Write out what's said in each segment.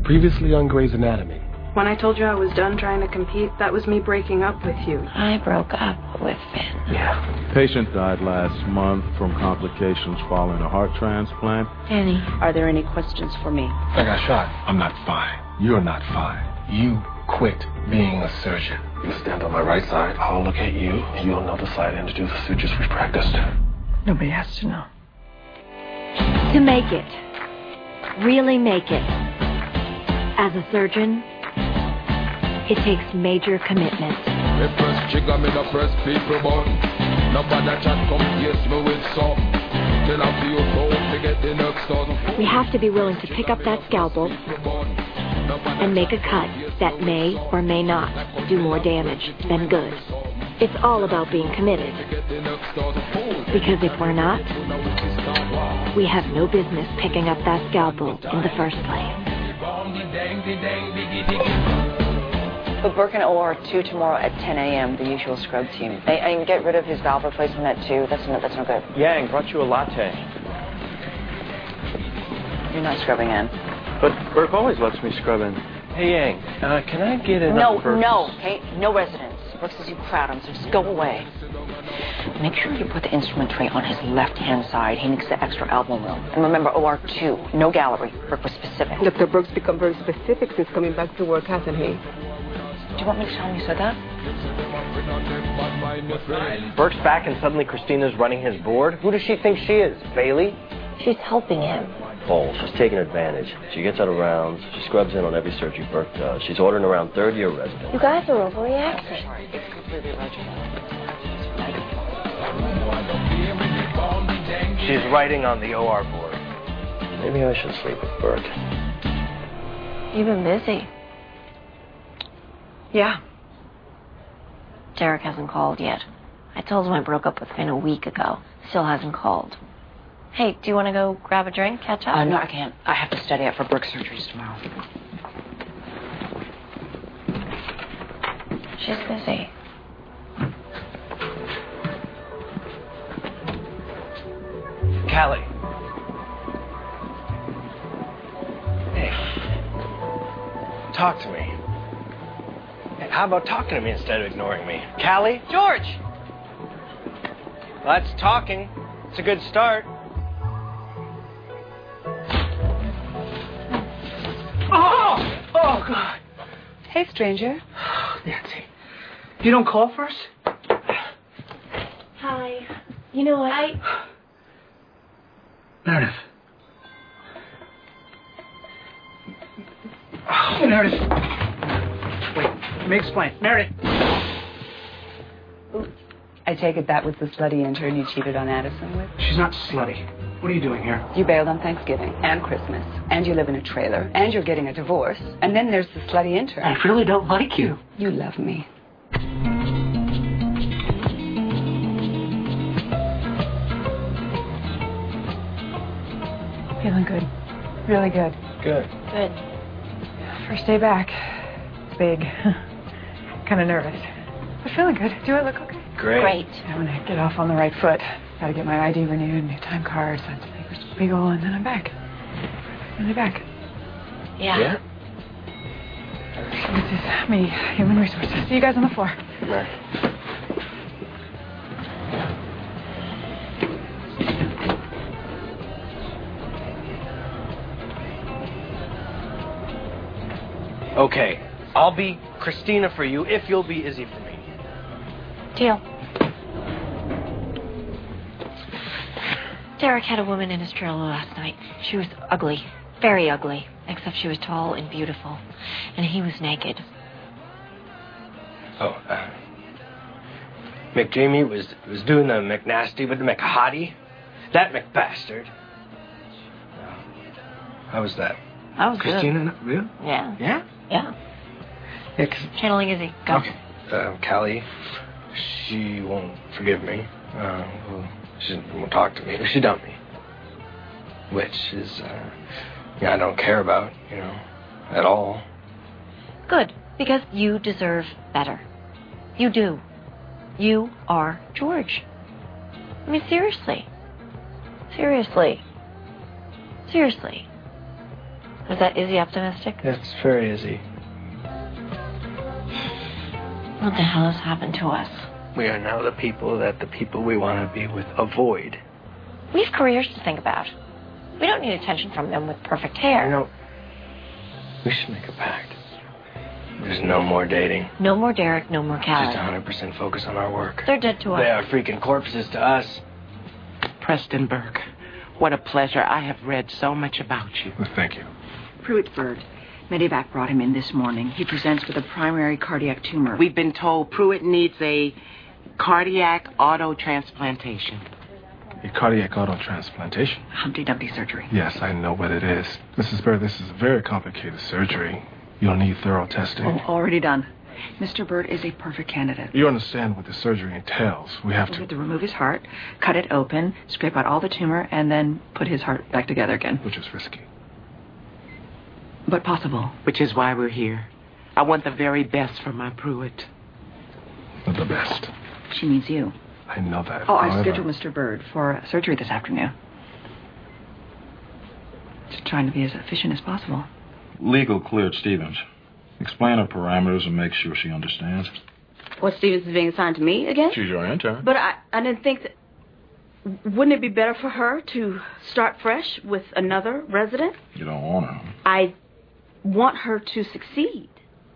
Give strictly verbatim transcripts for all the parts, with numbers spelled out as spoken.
Previously on Grey's Anatomy. When I told you I was done trying to compete, that was me breaking up with you. I broke up with Finn. Yeah. Patient died last month from complications following a heart transplant. Annie. Are there any questions for me? I got shot. I'm not fine. You're not fine. You quit being a surgeon. You stand on my right side, I'll look at you, and you'll know the side end to do the sutures we practiced. Nobody has to know. To make it, really make it, as a surgeon, it takes major commitment. Me press trigger, me no press people button. Nobody chat come face me with something. Then I feel cold to get the next dozen. We have to be willing to pick up that scalpel and make a cut that may or may not do more damage than good. It's all about being committed. Because if we're not, we have no business picking up that scalpel in the first place. But Burke and O R two tomorrow at ten a.m., the usual scrub team. I, I can get rid of his valve replacement at two. That's no, that's no good. Yang brought you a latte. You're not scrubbing in. But Burke always lets me scrub in. Hey, Yang, uh, can I get it No, up for... no, okay? No residence. Brooke says you crowd him, so just go away. Make sure you put the instrument tray on his left-hand side. He needs the extra album room. And remember, O R two, no gallery. Brooke was specific. Doctor Brooks become very specific since coming back to work, hasn't he? Do you want me to tell him you said that? Burke's back and suddenly Christina's running his board? Who does she think she is, Bailey? She's helping him. Oh, she's taking advantage. She gets out of rounds. She scrubs in on every surgery Burke does. She's ordering around third-year residents. You guys are overreacting. It's completely illegible. She's writing on the O R board. Maybe I should sleep with Burke. You've been busy. Yeah. Derek hasn't called yet. I told him I broke up with Finn a week ago. Still hasn't called. Hey, do you want to go grab a drink, catch up? Uh, no, I can't. I have to study up for Brooke surgeries tomorrow. She's busy. Callie. Hey. Talk to me. Hey, how about talking to me instead of ignoring me? Callie? George! Well, that's talking. It's a good start. Oh! Oh, God. Hey, stranger. Nancy. You don't call first? Hi. You know what? I... Meredith. Oh, Meredith. Wait, let me explain. Meredith. I take it that was the slutty intern you cheated on Addison with? She's not slutty. What are you doing here? You bailed on Thanksgiving and Christmas, and you live in a trailer, and you're getting a divorce, and then there's the slutty intern. I really don't like you. You love me. Feeling good. Really good. Good. Good. First day back. It's big. Kind of nervous. But feeling good. Do I look okay? Great. Great. I want to get off on the right foot. Got to get my I D renewed, new time card, sign some papers to Spiegel, and then I'm back. Really back. Yeah. Yeah? This is me, Human Resources. See you guys on the floor. Good night. Okay, I'll be Christina for you if you'll be Izzy for me. Deal. Derek had a woman in his trailer last night. She was ugly. Very ugly. Except she was tall and beautiful. And he was naked. Oh, uh... McDreamy was, was doing the McNasty with the McHottie. That McBastard. How was that? That was Christina, good. Really? Yeah. Yeah? Yeah. Yeah, cause... Channeling Izzy. Go. Okay. Um, Callie, she won't forgive me. Uh, well, she won't talk to me. She dumped me. Which is, uh, yeah, I don't care about, you know, at all. Good. Because you deserve better. You do. You are George. I mean, seriously. Seriously. Seriously. Is that Izzy optimistic? That's very Izzy. What the hell has happened to us? We are now the people that the people we want to be with avoid. We have careers to think about. We don't need attention from them with perfect hair. You know, we should make a pact. There's no more dating. No more Derek, no more Callie. Just one hundred percent focus on our work. They're dead to us. They are freaking corpses to us. Preston Burke, what a pleasure. I have read so much about you. Well, thank you. Pruitt Bird. Medevac brought him in this morning. He presents with a primary cardiac tumor. We've been told Pruitt needs a cardiac auto transplantation. A cardiac auto transplantation? Humpty Dumpty surgery. Yes, I know what it is. Missus Bird, this is a very complicated surgery. You'll need thorough testing. Oh, already done. Mister Bird is a perfect candidate. You understand what the surgery entails. We have We to... have to remove his heart, cut it open, scrape out all the tumor, and then put his heart back together again. Which is risky. But possible. Which is why we're here. I want the very best for my Pruitt. Not the best. She means you. I know that. Oh, I However, scheduled Mister Bird for surgery this afternoon. Just trying to be as efficient as possible. Legal cleared Stevens. Explain her parameters and make sure she understands. What, Stevens is being assigned to me again? She's your intern. But I, I didn't think that... Wouldn't it be better for her to start fresh with another resident? You don't want her. I want her to succeed.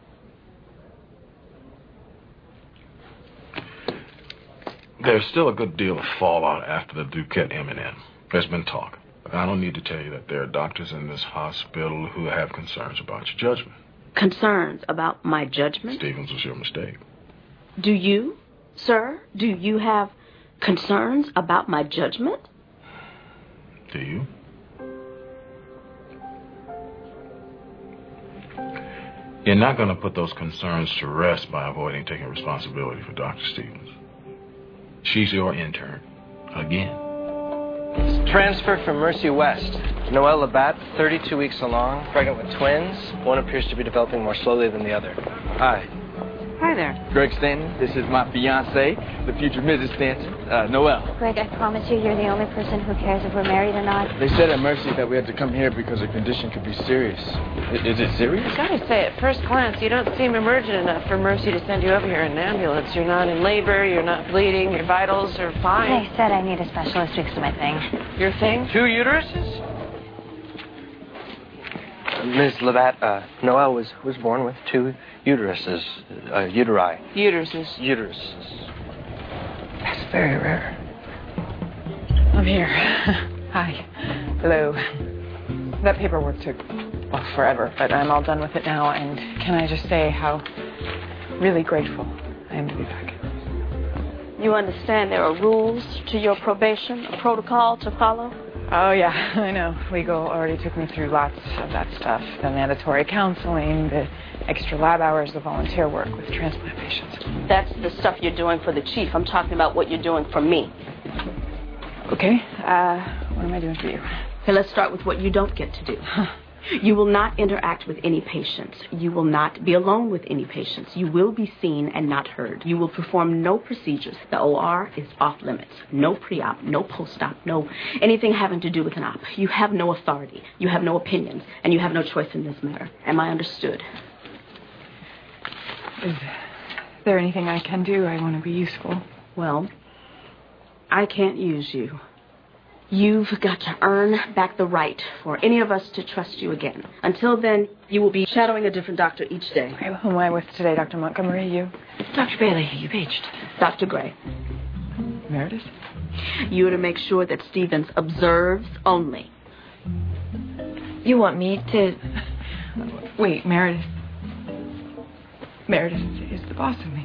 There's still a good deal of fallout after the Duquette M and N. There's been talk. I don't need to tell you that there are doctors in this hospital who have concerns about your judgment. Concerns about my judgment? Stevens was your mistake. Do you, sir? Do you have concerns about my judgment? Do you? You're not going to put those concerns to rest by avoiding taking responsibility for Doctor Stevens. She's your intern. Again. Transfer from Mercy West. Noelle Labatt, thirty-two weeks along, pregnant with twins. One appears to be developing more slowly than the other. Hi. Hi there. Greg Stanton. This is my fiancée, the future Missus Stanton, uh, Noelle. Greg, I promise you you're the only person who cares if we're married or not. They said at Mercy that we had to come here because her condition could be serious. I- is it serious? I gotta say, at first glance, you don't seem emergent enough for Mercy to send you over here in an ambulance. You're not in labor, you're not bleeding, your vitals are fine. They said I need a specialist to fix my thing. Your thing? Two uteruses? Miz Labatt, uh, Noelle was, was born with two uteruses, uh, uteri. Uteruses. Uteruses. That's very rare. I'm here. Hi. Hello. That paperwork took well, forever, but I'm all done with it now, and can I just say how really grateful I am to be back. You understand there are rules to your probation, a protocol to follow? Oh, yeah, I know. Legal already took me through lots of that stuff. The mandatory counseling, the extra lab hours, the volunteer work with transplant patients. That's the stuff you're doing for the chief. I'm talking about what you're doing for me. Okay, uh, what am I doing for you? Okay, let's start with what you don't get to do. You will not interact with any patients. You will not be alone with any patients. You will be seen and not heard. You will perform no procedures. The O R is off limits. No pre-op, no post-op, no anything having to do with an op. You have no authority. You have no opinions, and you have no choice in this matter. Am I understood? Is there anything I can do? I want to be useful. Well, I can't use you. You've got to earn back the right for any of us to trust you again. Until then, you will be shadowing a different doctor each day. Okay, who am I with today, Doctor Montgomery? You? Doctor Bailey, you paged. Doctor Gray. Meredith? You are to make sure that Stevens observes only. You want me to... Wait, Meredith. Meredith is the boss of me.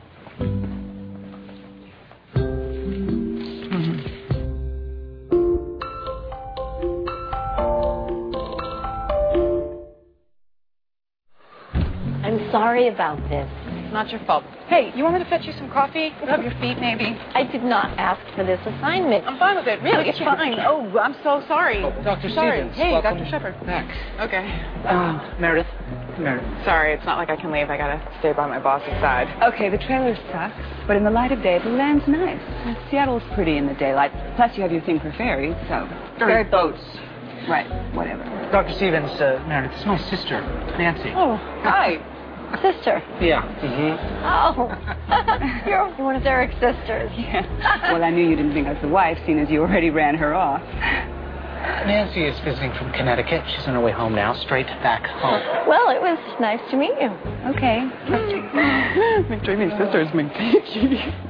I'm sorry about this. It's not your fault. Hey, you want me to fetch you some coffee? Rub your feet, maybe? I did not ask for this assignment. I'm fine with it. Really, it's fine. Oh, I'm so sorry. Oh, Doctor Sorry. Stevens, Hey, welcome Doctor Shepard. back. Okay. Uh, Meredith. Meredith. Sorry, it's not like I can leave. I gotta stay by my boss's side. Okay, the trailer sucks, but in the light of day, the land's nice. Seattle's pretty in the daylight. Plus, you have your thing for ferries, so... Ferry boats. Right, whatever. Doctor Stevens, uh, Meredith, this is my sister, Nancy. Oh, hi. Sister. Yeah. Mm-hmm. Oh, you're one of Derek's sisters. Yeah. Well, I knew you didn't think I was the wife, seeing as you already ran her off. Nancy is visiting from Connecticut. She's on her way home now, straight back home. Well, it was nice to meet you. Okay. McDreamy's sister is McPeachy.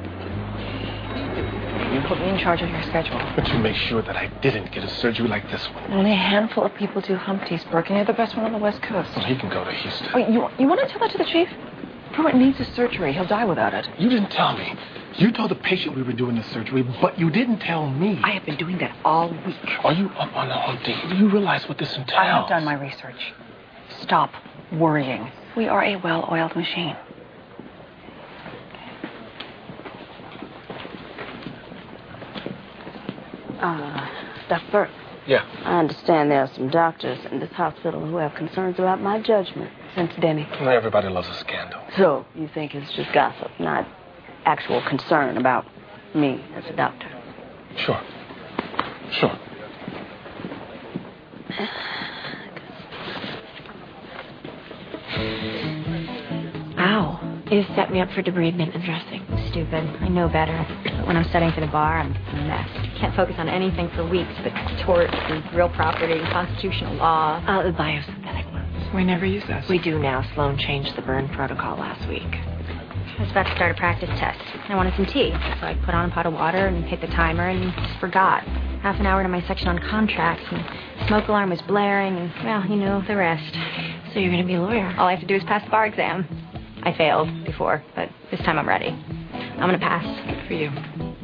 You put me in charge of your schedule. But you make sure that I didn't get a surgery like this one. Only a handful of people do Humpty's, Burke, and you're the best one on the West Coast. Well, he can go to Houston. Oh, you, you want to tell that to the chief? Pruitt needs a surgery. He'll die without it. You didn't tell me. You told the patient we were doing the surgery, but you didn't tell me. I have been doing that all week. Are you up on the Humpty? Do you realize what this entails? I have done my research. Stop worrying. We are a well-oiled machine. Uh, Doctor Burke. Yeah. I understand there are some doctors in this hospital who have concerns about my judgment since Denny. Well, everybody loves a scandal. So, you think it's just gossip, not actual concern about me as a doctor? Sure. Sure. Ow. You set me up for debridement and dressing. Stupid. I know better. But when I'm studying for the bar, I'm a mess. Can't focus on anything for weeks but torts and real property and constitutional law. Uh, the biosynthetic ones. We never use those. We do now. Sloan changed the burn protocol last week. I was about to start a practice test. I wanted some tea, so I put on a pot of water and hit the timer and just forgot. Half an hour into my section on contracts, and the smoke alarm was blaring, and, well, you know the rest. So you're going to be a lawyer. All I have to do is pass the bar exam. I failed before, but this time I'm ready. I'm going to pass. Good for you.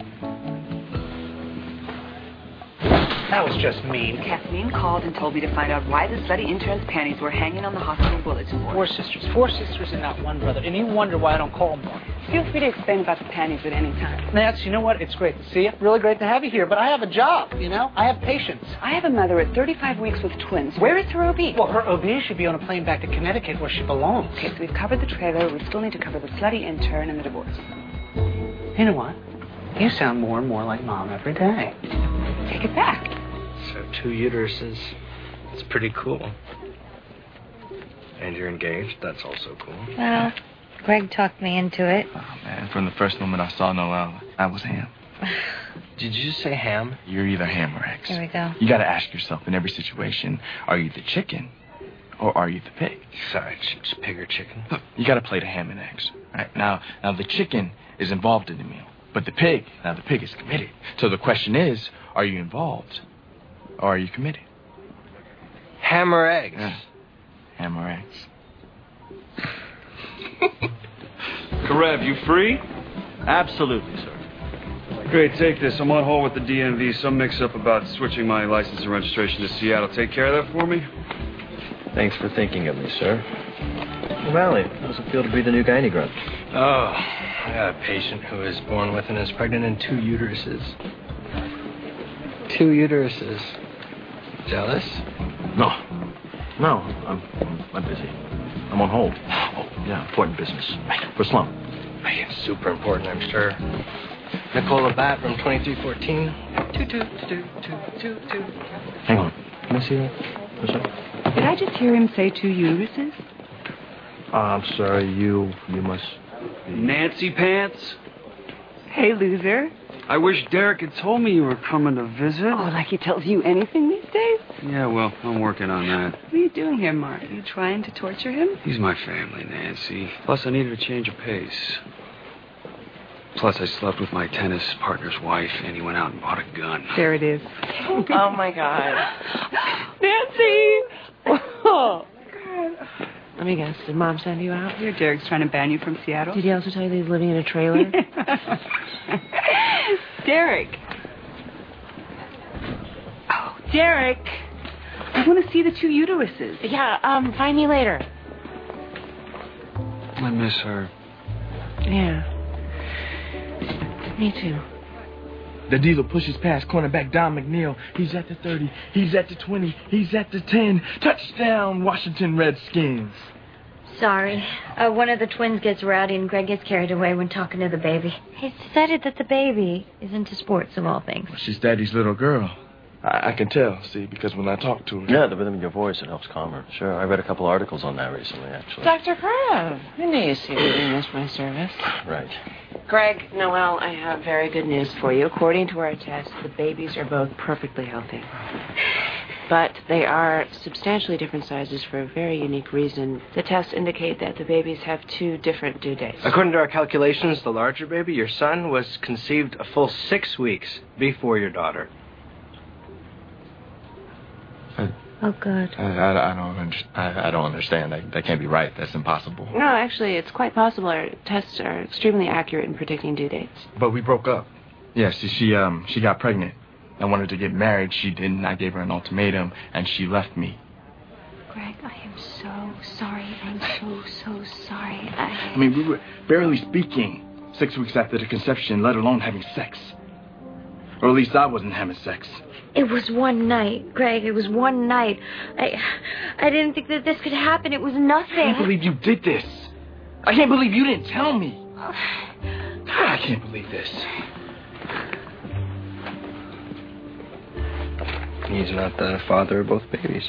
That was just mean. Kathleen called and told me to find out why the study intern's panties were hanging on the hospital bulletin board. Four sisters. Four sisters and not one brother. And you wonder why I don't call more. Feel free to explain about the panties at any time. Nance, you know what? It's great to see you. Really great to have you here. But I have a job, you know? I have patients. I have a mother at thirty-five weeks with twins. Where is her O B? Well, her O B should be on a plane back to Connecticut where she belongs. Okay, so we've covered the trailer. We still need to cover the slutty intern and the divorce. You know what? You sound more and more like Mom every day. Take it back. So two uteruses. It's pretty cool. And you're engaged. That's also cool. Well, Greg talked me into it. Oh, man. From the first moment I saw Noelle, I was ham. Did you just say ham? You're either ham or eggs. Here we go. You got to ask yourself in every situation, are you the chicken or are you the pig? Sorry, it's pig or chicken. Look, you got to play the ham and eggs. Right? Now, now, the chicken is involved in the meal, but the pig, now the pig is committed. So the question is, are you involved or are you committed? Ham or eggs? Yeah. Ham or eggs. Karev, you free? Absolutely, sir. Great, take this. I'm on hold with the D M V. Some mix-up about switching my license and registration to Seattle. Take care of that for me? Thanks for thinking of me, sir. Valley, how does it feel to be the new gynae grunt? Oh, I got a patient who was born with and is pregnant in two uteruses. Two uteruses. Jealous? No. No, I'm, I'm busy. I'm on hold. Oh, yeah, important business. For Sloan. It's super important, I'm sure. Nicola Bat from twenty-three fourteen. Two, two, two, two, two, two. Hang on. Can I see that? For a second? Did I just hear him say two uteruses? Uh, I'm sorry, you, you must... Nancy Pants? Hey, loser. I wish Derek had told me you were coming to visit. Oh, like he tells you anything these days? Yeah, well, I'm working on that. What are you doing here, Mark? Are you trying to torture him? He's my family, Nancy. Plus, I needed a change of pace. Plus, I slept with my tennis partner's wife, and he went out and bought a gun. There it is. Oh, my God. Nancy! Oh, God. Let me guess. Did Mom send you out? Your Derek's trying to ban you from Seattle? Did he also tell you that he's living in a trailer? Derek. Oh, Derek. I want to see the two uteruses. Yeah, um, find me later. I miss her. Yeah. Me too. The dealer pushes past cornerback Don McNeil. He's at the thirty. He's at the twenty. He's at the ten. Touchdown, Washington Redskins. Sorry. Uh, one of the twins gets rowdy and Greg gets carried away when talking to the baby. He decided that the baby is into sports of all things. Well, she's Daddy's little girl. I, I can tell, see, because when I talk to her... Yeah, the rhythm in your voice, it helps calm her. Sure, I read a couple articles on that recently, actually. Doctor Krav, I knew you secretly missed my service. Right. Greg, Noel, I have very good news for you. According to our test, the babies are both perfectly healthy. But they are substantially different sizes for a very unique reason. The tests indicate that the babies have two different due dates. According to our calculations, the larger baby, your son, was conceived a full six weeks before your daughter. Oh, good. I, I, I don't under, I, I don't understand. That, that can't be right. That's impossible. No, actually, it's quite possible. Our tests are extremely accurate in predicting due dates. But we broke up. Yeah, see, she, um, she got pregnant. I wanted to get married. She didn't. I gave her an ultimatum, and she left me. Greg, I am so sorry. I'm so, so sorry. I... I mean, we were barely speaking six weeks after the conception, let alone having sex. Or at least I wasn't having sex. It was one night, Greg. It was one night. I I didn't think that this could happen. It was nothing. I can't believe you did this. I can't believe you didn't tell me. I can't believe this. He's not the father of both babies.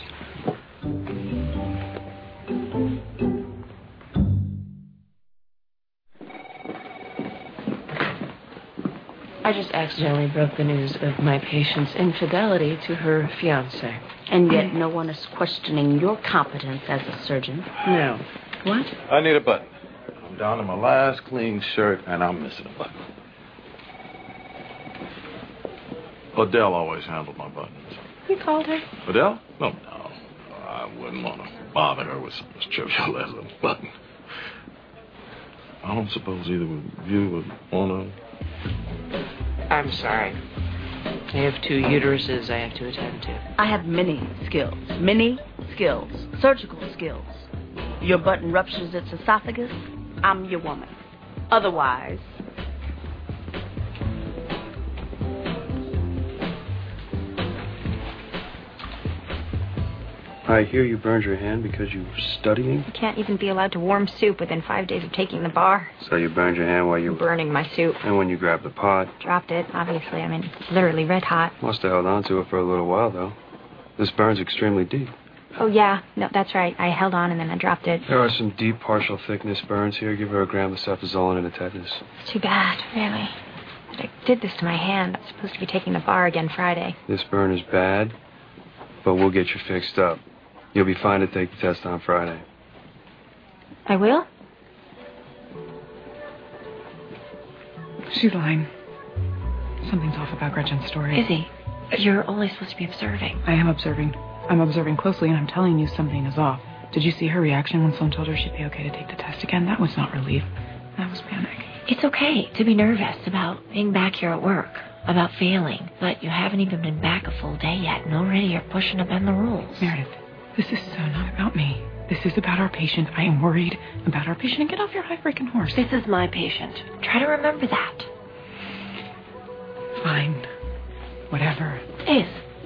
I just accidentally broke the news of my patient's infidelity to her fiancé. And yet no one is questioning your competence as a surgeon. No. What? I need a button. I'm down to my last clean shirt, and I'm missing a button. Adele always handled my buttons. You called her? Adele? No, no. I wouldn't want to bother her with something as trivial as a button. I don't suppose either of you would want to... I'm sorry. I have two uteruses I have to attend to. I have many skills. Many skills. Surgical skills. Your button ruptures its esophagus, I'm your woman. Otherwise... I hear you burned your hand because you were studying. You can't even be allowed to warm soup within five days of taking the bar. So you burned your hand while you were... Burning my soup. And when you grabbed the pot. Dropped it, obviously. I mean, it's literally red hot. Must have held on to it for a little while, though. This burn's extremely deep. Oh, yeah. No, that's right. I held on and then I dropped it. There are some deep partial thickness burns here. Give her a gram of cefazolin and a tetanus. It's too bad, really. But I did this to my hand. I'm supposed to be taking the bar again Friday. This burn is bad, but we'll get you fixed up. You'll be fine to take the test on Friday. I will? She's lying. Something's off about Gretchen's story. Izzy, you're only supposed to be observing. I am observing. I'm observing closely, and I'm telling you something is off. Did you see her reaction when Sloan told her she'd be okay to take the test again? That was not relief. That was panic. It's okay to be nervous about being back here at work, about failing, but you haven't even been back a full day yet, and already you're pushing to bend the rules. Meredith, this is so not about me. This is about our patient. I am worried about our patient. And get off your high freaking horse. This is my patient. Try to remember that. Fine. Whatever. Is.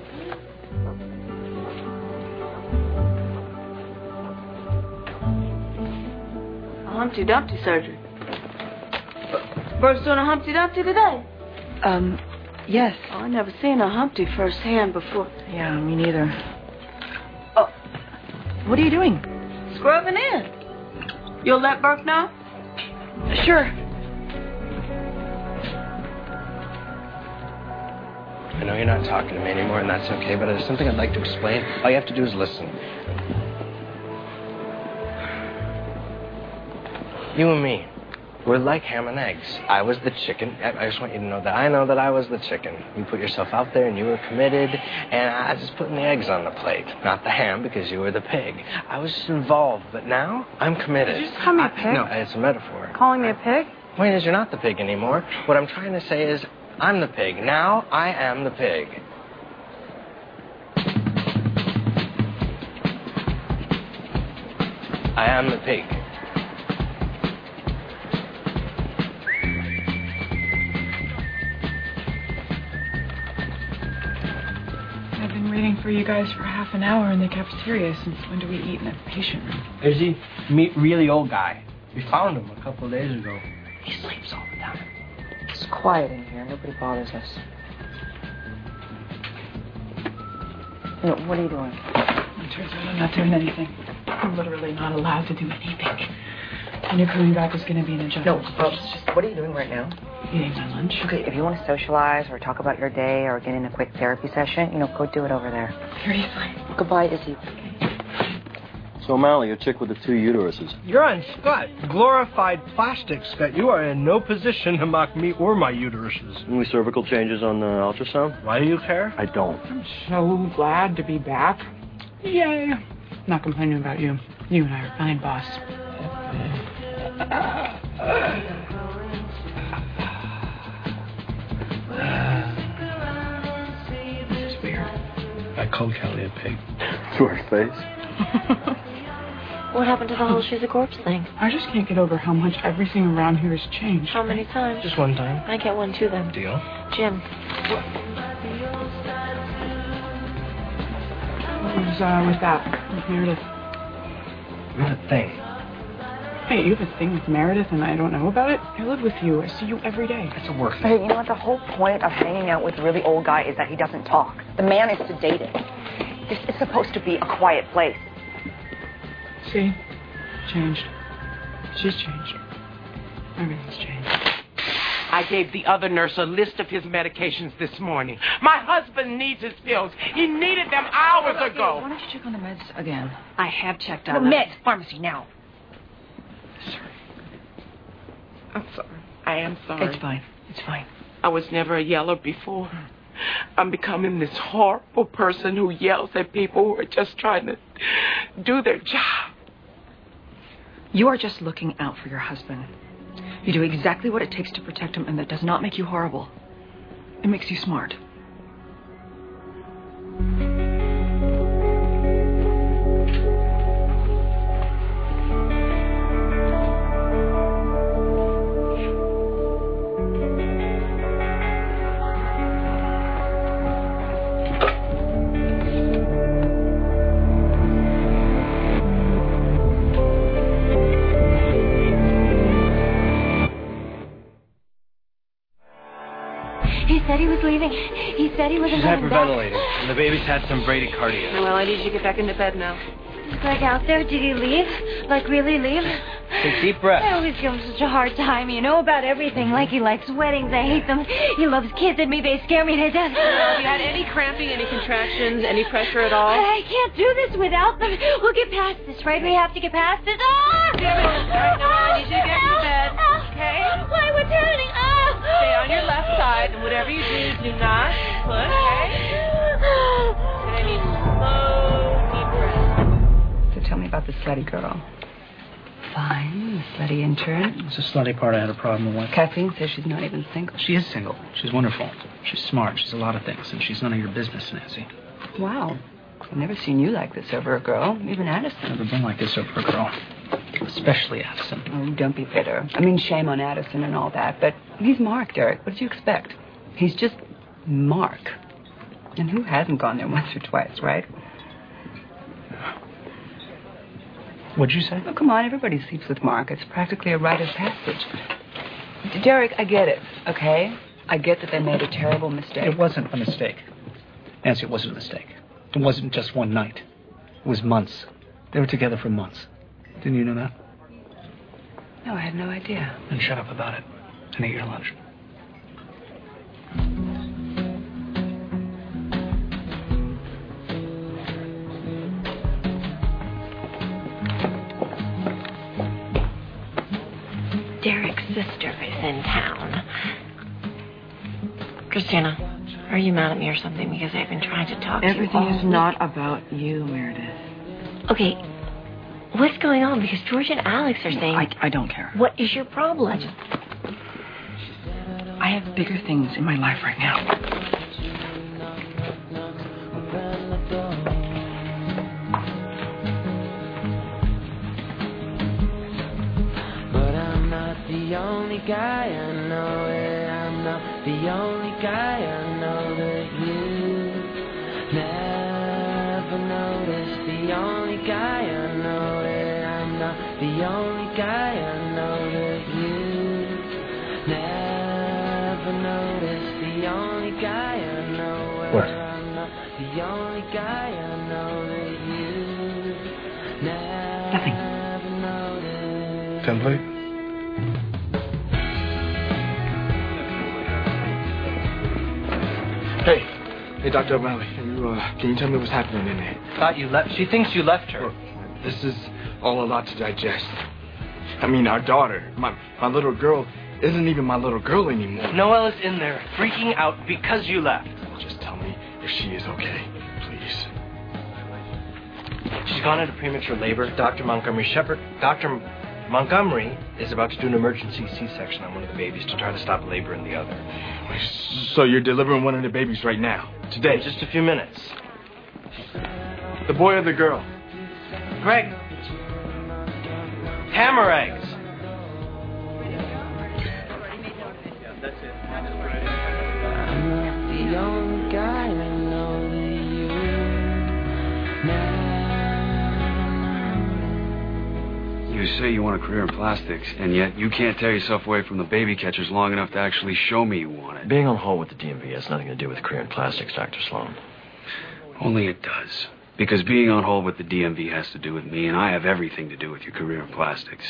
A Humpty Dumpty surgery. First doing a Humpty Dumpty today? Um, yes. Oh, I never seen a Humpty firsthand before. Yeah, me neither. Oh, what are you doing? Scrubbing in. You'll let Burke know? Sure. I know you're not talking to me anymore, and that's okay, but there's something I'd like to explain. All you have to do is listen. You and me, we're like ham and eggs. I was the chicken. I just want you to know that I know that I was the chicken. You put yourself out there, and you were committed, and I was just putting the eggs on the plate. Not the ham, because you were the pig. I was just involved, but now I'm committed. Did you just call me a pig? No, it's a metaphor. Calling me a pig? Point is, you're not the pig anymore. What I'm trying to say is, I'm the pig. Now I am the pig. I am the pig. I've been waiting for you guys for half an hour in the cafeteria. Since when do we eat in the patient room? Is he? Meet really old guy. We found him a couple of days ago. He sleeps all the time. It's quiet in here. Nobody bothers us. No, what are you doing? It turns out I'm not doing anything. I'm literally not allowed to do anything. And you're coming back is going to be an adjustment. No, Brooks, just what are you doing right now? Eating my lunch. Okay, if you want to socialize or talk about your day or get in a quick therapy session, you know, go do it over there. Seriously. Goodbye, Izzy. So, Mally, a chick with the two uteruses. You're on Scott. Glorified plastic, Scott. You are in no position to mock me or my uteruses. Any cervical changes on the ultrasound? Why do you care? I don't. I'm so glad to be back. Yay. Not complaining about you. You and I are fine, boss. This is weird. I called Kelly a pig. To her face? What happened to the whole she's a corpse thing? I just can't get over how much everything around here has changed. How many times? Just one time. I get one too then. Deal. Jim. What was uh, with that? With Meredith? We have a thing. Hey, you have a thing with Meredith and I don't know about it? I live with you. I see you every day. That's a work thing. Hey, you know what? The whole point of hanging out with a really old guy is that he doesn't talk. The man is sedated. This is supposed to be a quiet place. See? Changed. She's changed. Everything's changed. I gave the other nurse a list of his medications this morning. My husband needs his pills. He needed them hours ago. Why don't you check on the meds again? I have checked The on them. meds. Pharmacy, now. Sorry. I'm sorry. I am sorry. It's fine. It's fine. I was never a yeller before. I'm becoming this horrible person who yells at people who are just trying to do their job. You are just looking out for your husband. You do exactly what it takes to protect him, and that does not make you horrible. It makes you smart. He said he was leaving. He said he wasn't She's coming back. hyperventilating, and the baby's had some bradycardia. Well, I need you to get back into bed now. Is Greg out there? Did he leave? Like, really leave? Take deep breaths. I always give him such a hard time, you know, about everything. Like, he likes weddings. I hate them. He loves kids and me. They scare me to death. Have you had any cramping, any contractions, any pressure at all? I can't do this without them. We'll get past this, right? We have to get past this. Ah! Damn it. All right, now I need you to get into bed. Okay? Why, we're turning. Ah! Stay on your left side, and whatever you do, do not push, okay? And I need slow, deep breaths. So tell me about the slutty girl. Fine, the slutty intern. It's the slutty part I had a problem with. Kathleen says she's not even single. She is single. She's wonderful. She's smart. She's a lot of things, and she's none of your business, Nancy. Wow. I've never seen you like this over a girl, even Addison. Never been like this over a girl. Especially Addison. Oh, don't be bitter. I mean, shame on Addison and all that, but he's Mark, Derek. What did you expect? He's just Mark. And who hasn't gone there once or twice, right? What'd you say? Oh, come on, everybody sleeps with Mark. It's practically a rite of passage. Derek, I get it, okay? I get that they made a terrible mistake. It wasn't a mistake. Nancy, it wasn't a mistake. It wasn't just one night. It was months. They were together for months. Didn't you know that? No, I had no idea. Then shut up about it and eat your lunch. Derek's sister is in town. Christina, are you mad at me or something? Because I've been trying to talk Everything to you all is not about you, Meredith. Okay, what's going on? Because George and Alex are saying... I, I don't care. What is your problem? I have bigger things in my life right now. The only guy I know it, I'm not the only guy I know that you never noticed. The only guy I know it, I'm not the only guy I know that you never noticed. The only guy I know it, I'm not the the only guy I know that you never noticed. Template? Hey, hey, Doctor O'Malley, can you, uh, can you tell me what's happening in there? Thought you left. She thinks you left her. Look, this is all a lot to digest. I mean, our daughter, my my little girl, isn't even my little girl anymore. Noelle is in there, freaking out because you left. Just tell me if she is okay, please. She's gone into premature labor. Doctor Montgomery Shepard. Doctor Montgomery is about to do an emergency C-section on one of the babies to try to stop labor in the other. So you're delivering one of the babies right now, today? In just a few minutes. The boy or the girl? Greg. Hammer eggs. The only guy I know that you never. You say you want a career in plastics, and yet you can't tear yourself away from the baby catchers long enough to actually show me you want it. Being on hold with the D M V has nothing to do with career in plastics, Doctor Sloan. Only it does. Because being on hold with the D M V has to do with me, and I have everything to do with your career in plastics.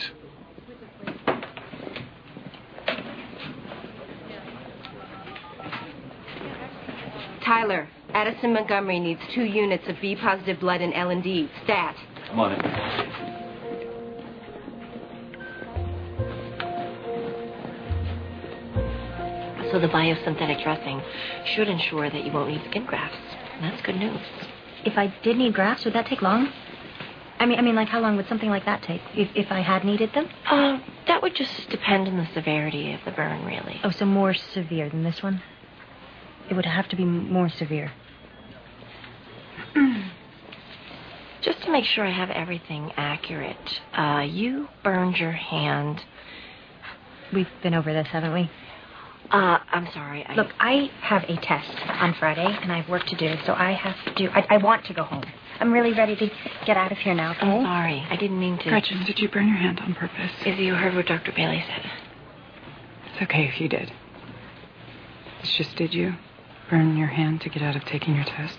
Tyler, Addison Montgomery needs two units of B-positive blood and L and D. Stat. I'm on it. So the biosynthetic dressing should ensure that you won't need skin grafts. And that's good news. If I did need grafts, would that take long? I mean, I mean, like, how long would something like that take if, if I had needed them? Uh, that would just depend on the severity of the burn, really. Oh, so more severe than this one? It would have to be more severe. Just to make sure I have everything accurate, uh, you burned your hand. We've been over this, haven't we? Uh, I'm sorry. I... Look, I have a test on Friday, and I have work to do, so I have to... I, I want to go home. I'm really ready to get out of here now, okay? I'm sorry. I didn't mean to... Gretchen, did you burn your hand on purpose? Izzy, you heard what Doctor Bailey said. It's okay if you did. It's just, did you burn your hand to get out of taking your test?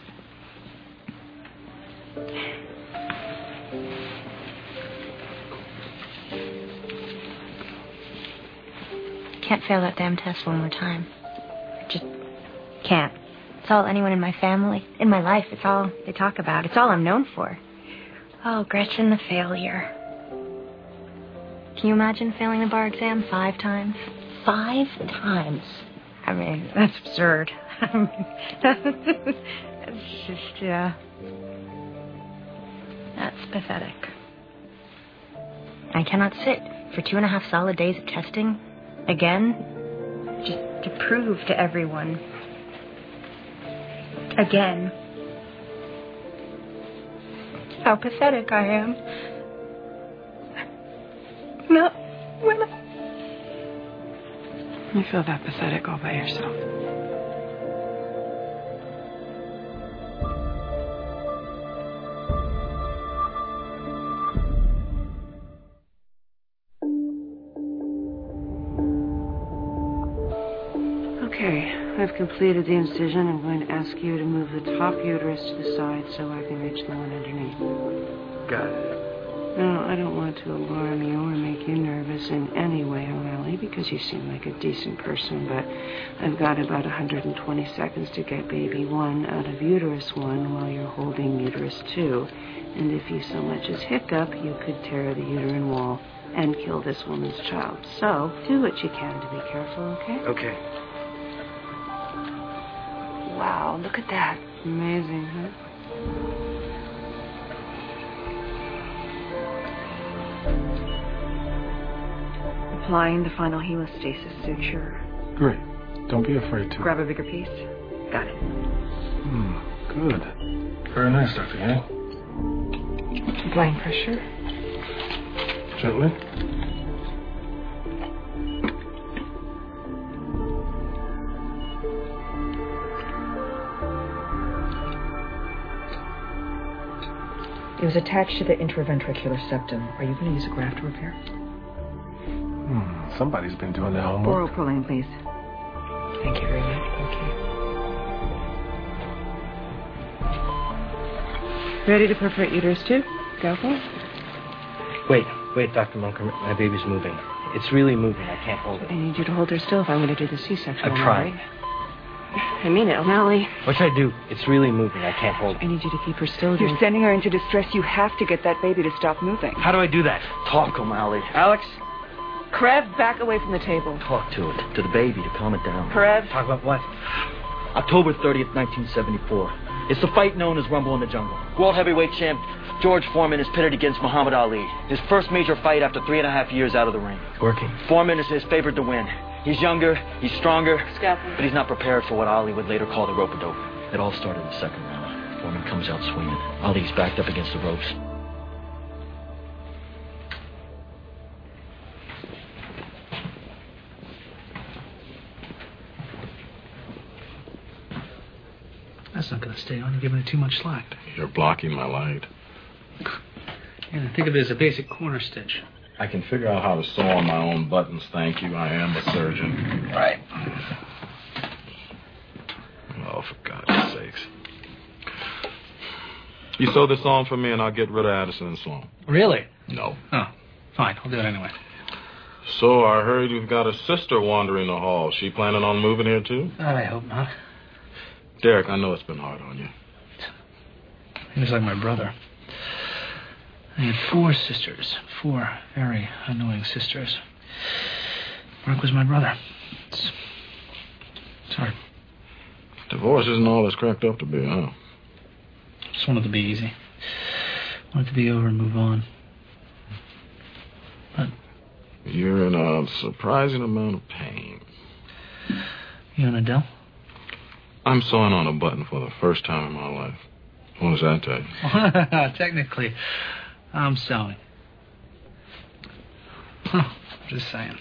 Can't fail that damn test one more time. I just can't. It's all anyone in my family, in my life, it's all they talk about. It's all I'm known for. Oh, Gretchen the failure. Can you imagine failing the bar exam five times? Five times? I mean, that's absurd. I mean, it's just, yeah. That's pathetic. I cannot sit for two and a half solid days of testing again, just to prove to everyone. Again. How pathetic I am. Not when I... You feel that pathetic all by yourself. Okay, I've completed the incision. I'm going to ask you to move the top uterus to the side so I can reach the one underneath. Got it. No, I don't want to alarm you or make you nervous in any way, O'Malley, because you seem like a decent person, but I've got about one hundred twenty seconds to get baby one out of uterus one while you're holding uterus two. And if you so much as hiccup, you could tear the uterine wall and kill this woman's child. So, do what you can to be careful, okay? Okay. Wow, look at that. Amazing, huh? Applying the final hemostasis suture. Great. Don't be afraid to. Grab a bigger piece. Got it. Hmm, good. Very nice, Doctor Yang. Applying pressure. Gently. It was attached to the intraventricular septum. Are you going to use a graft to repair? Hmm, somebody's been doing their homework. Oral pulling, please. Thank you very much. Okay. Ready to perforate uterus too? Scalpel? Wait, wait, Doctor Monk. My baby's moving. It's really moving. I can't hold it. I need you to hold her still if I'm going to do the C-section. I've tried. I mean it, O'Malley. What should I do? It's really moving. I can't hold it. I need you to keep her still. You're sending her into distress. You have to get that baby to stop moving. How do I do that? Talk, O'Malley. Alex? Karev, back away from the table. Talk to it, to the baby, to calm it down. Karev. Talk about what? October thirtieth, nineteen seventy-four. It's the fight known as Rumble in the Jungle. World heavyweight champ George Foreman is pitted against Muhammad Ali. His first major fight after three and a half years out of the ring. Working. Foreman is his favored to win. He's younger, he's stronger, Scalpel. but he's not prepared for what Ali would later call the rope-a-dope. It all started in the second round. Foreman comes out swinging. Ali's backed up against the ropes. That's not going to stay on. You're giving it too much slack. You're blocking my light. Yeah, think of it as a basic corner stitch. I can figure out how to sew on my own buttons, thank you. I am a surgeon. Right. Oh, for God's sakes. You sew this on for me and I'll get rid of Addison and Sloan. Really? No. Oh, fine. I'll do it anyway. So I heard you've got a sister wandering the halls. She planning on moving here too? I hope not. Derek, I know it's been hard on you. He was like my brother. I had four sisters. Four very annoying sisters. Mark was my brother. It's, it's hard. Divorce isn't all it's cracked up to be, huh? Just wanted to be easy. Wanted to be over and move on. But you're in a surprising amount of pain. You and Adele? I'm sewing on a button for the first time in my life. What does that tell you? Technically, I'm sewing. Huh, just saying.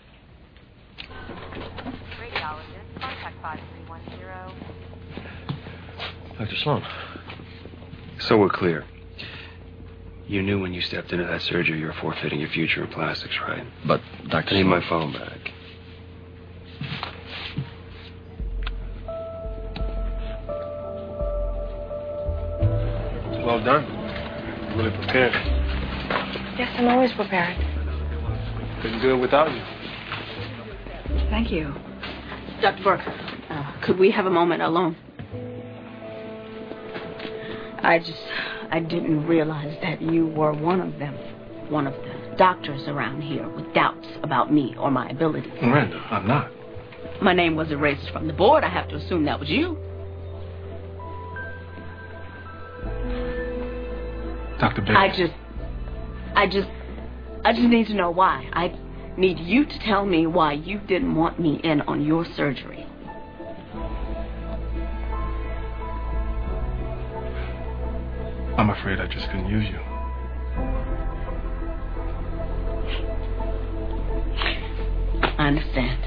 Doctor Sloan. So we're clear. You knew when you stepped into that surgery you were forfeiting your future in plastics, right? But, Doctor I need Sloan... my phone back. Well done. Really prepared. Yes, I'm always prepared. Couldn't do it without you. Thank you. Doctor Burke, uh, could we have a moment alone? I just, I didn't realize that you were one of them. One of the doctors around here with doubts about me or my ability. Miranda, I'm not. My name was erased from the board. I have to assume that was you. Doctor Baker. I just, I just, I just need to know why. I need you to tell me why you didn't want me in on your surgery. I'm afraid I just couldn't use you. I understand.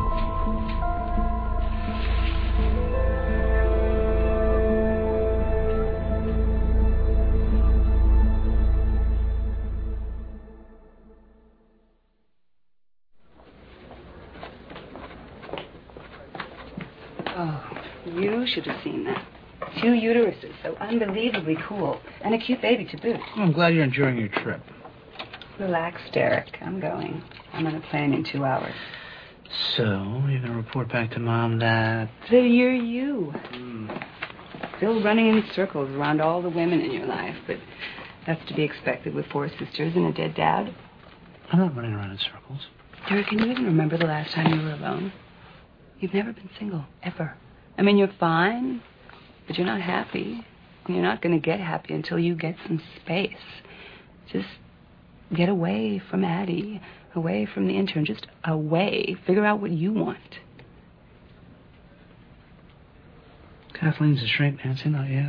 Oh, you should have seen that. Two uteruses, so unbelievably cool. And a cute baby to boot. Well, I'm glad you're enjoying your trip. Relax, Derek. I'm going. I'm on a plane in two hours. So, you're going to report back to Mom that... So you're you. Mm. Still running in circles around all the women in your life, but that's to be expected with four sisters and a dead dad. I'm not running around in circles. Derek, can you even remember the last time you were alone? You've never been single, ever. I mean, you're fine, but you're not happy. And you're not going to get happy until you get some space. Just get away from Addie, away from the intern, just away. Figure out what you want. Kathleen's a shrink, Nancy, not you.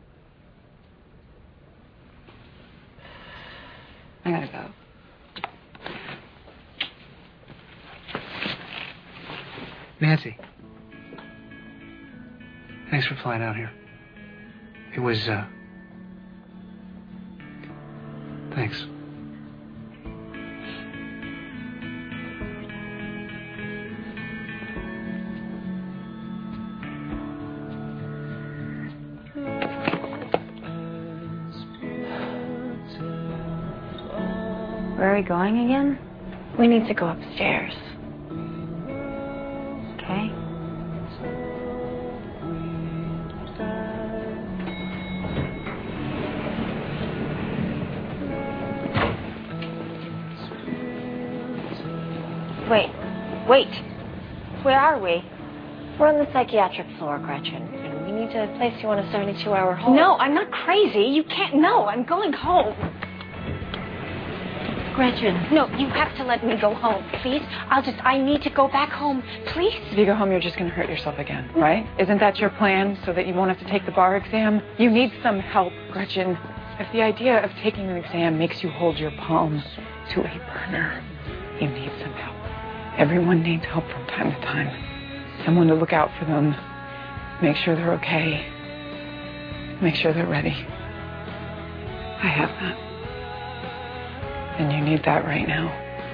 I gotta go. Nancy. Thanks for flying out here. It was, uh... Thanks. Where are we going again? We need to go upstairs. Okay. Wait, wait. Where are we? We're on the psychiatric floor, Gretchen. And we need to place you on a seventy-two hour hold. No, I'm not crazy. You can't. No, I'm going home. Gretchen. No, you have to let me go home, please. I'll just, I need to go back home, please. If you go home, you're just going to hurt yourself again, right? Isn't that your plan, so that you won't have to take the bar exam? You need some help, Gretchen. If the idea of taking an exam makes you hold your palm to a burner, you need some help. Everyone needs help from time to time. Someone to look out for them. Make sure they're okay. Make sure they're ready. I have that. And you need that right now.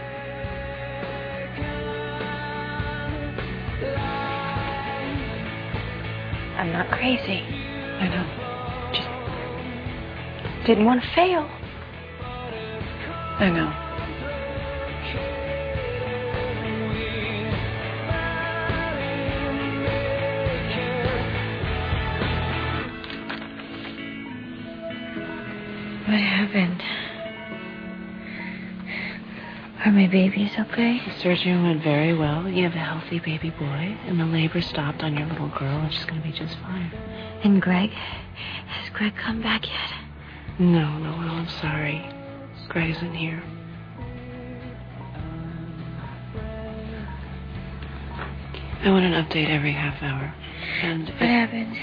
I'm not crazy. I know. Just didn't want to fail. I know. What happened? Are my babies okay? The surgery went very well. You have a healthy baby boy, and the labor stopped on your little girl, and she's going to be just fine. And Greg? Has Greg come back yet? No, no, well, I'm sorry. Greg isn't here. I want an update every half hour. And what happened?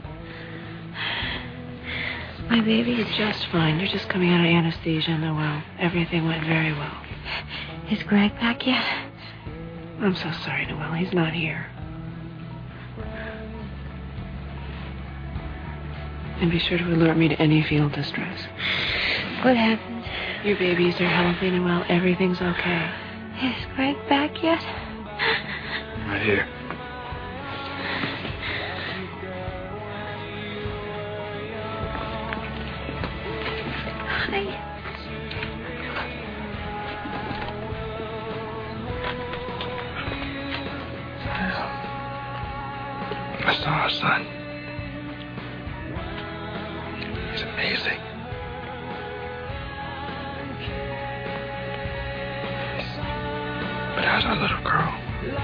My baby's just fine. You're just coming out of anesthesia, Noelle. Everything went very well. Is Greg back yet? I'm so sorry, Noelle. He's not here. And be sure to alert me to any field distress. What happened? Your babies are healthy, Noelle. Everything's okay. Is Greg back yet? Right here. Hi. I saw our son. He's amazing. But how's our little girl?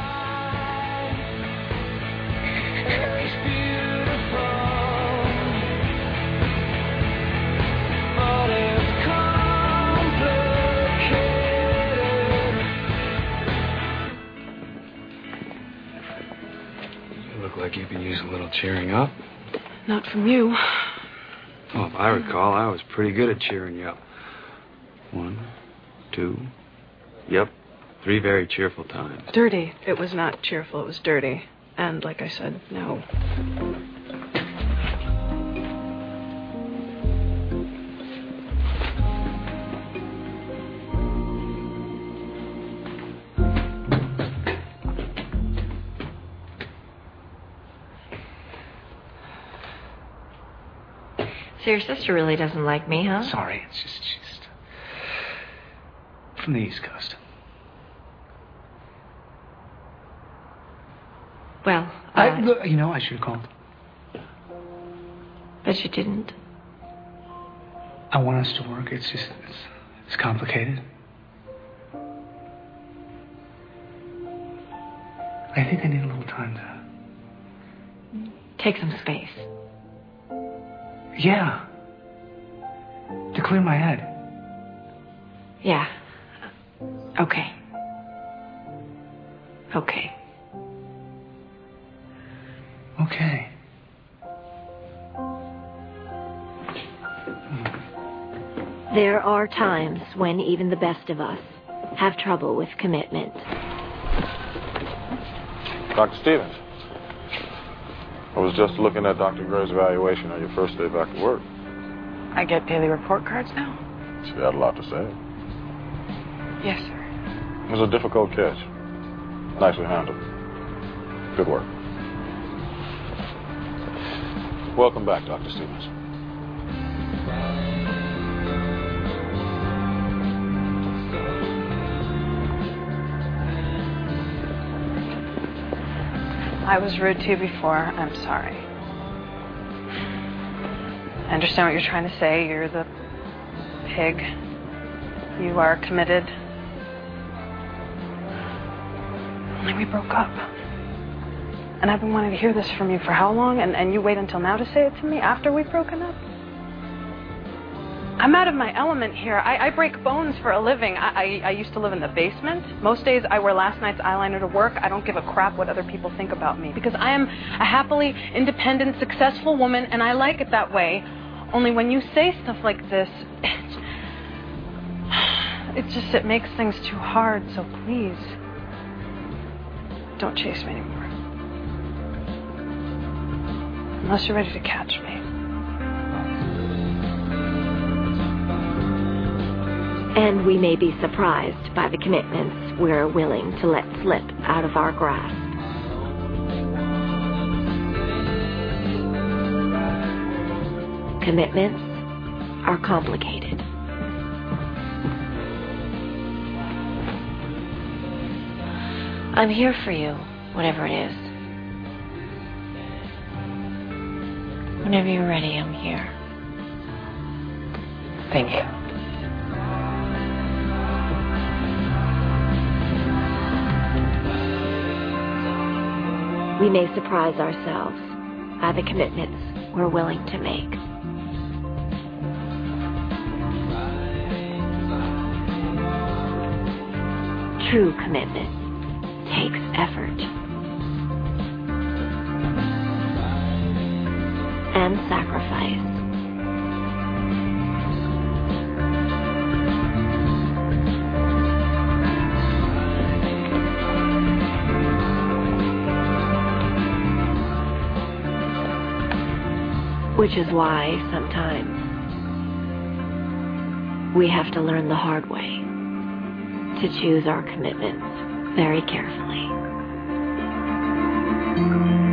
Like you could use a little cheering up. Not from you. Well, if I recall, I was pretty good at cheering you up. One, two, yep, three very cheerful times. Dirty. It was not cheerful. It was dirty. And like I said, no. So your sister really doesn't like me, huh? Sorry, it's just, just from the East Coast. Well, uh, I, look, you know, I should have called. But you didn't. I want us to work. It's just, it's, it's complicated. I think I need a little time to take some space. Yeah. To clear my head. Yeah. Okay. Okay. Okay. There are times when even the best of us have trouble with commitment. Doctor Stevens, I was just looking at Doctor Gray's evaluation on your first day back to work. I get daily report cards now? She had a lot to say. Yes, sir. It was a difficult catch. Nicely handled. Good work. Welcome back, Doctor Stevens. I was rude to you before. I'm sorry. I understand what you're trying to say. You're the pig. You are committed. Only we broke up. And I've been wanting to hear this from you for how long? And, and you wait until now to say it to me after we've broken up? I'm out of my element here. I, I break bones for a living. I, I, I used to live in the basement. Most days I wear last night's eyeliner to work. I don't give a crap what other people think about me because I am a happily independent, successful woman, and I like it that way. Only when you say stuff like this, it's, it's just, it makes things too hard, so please, don't chase me anymore. Unless you're ready to catch me. And we may be surprised by the commitments we're willing to let slip out of our grasp. Commitments are complicated. I'm here for you, whatever it is. Whenever you're ready, I'm here. Thank you. We may surprise ourselves by the commitments we're willing to make. True commitment takes effort and sacrifice. Which is why sometimes we have to learn the hard way to choose our commitments very carefully.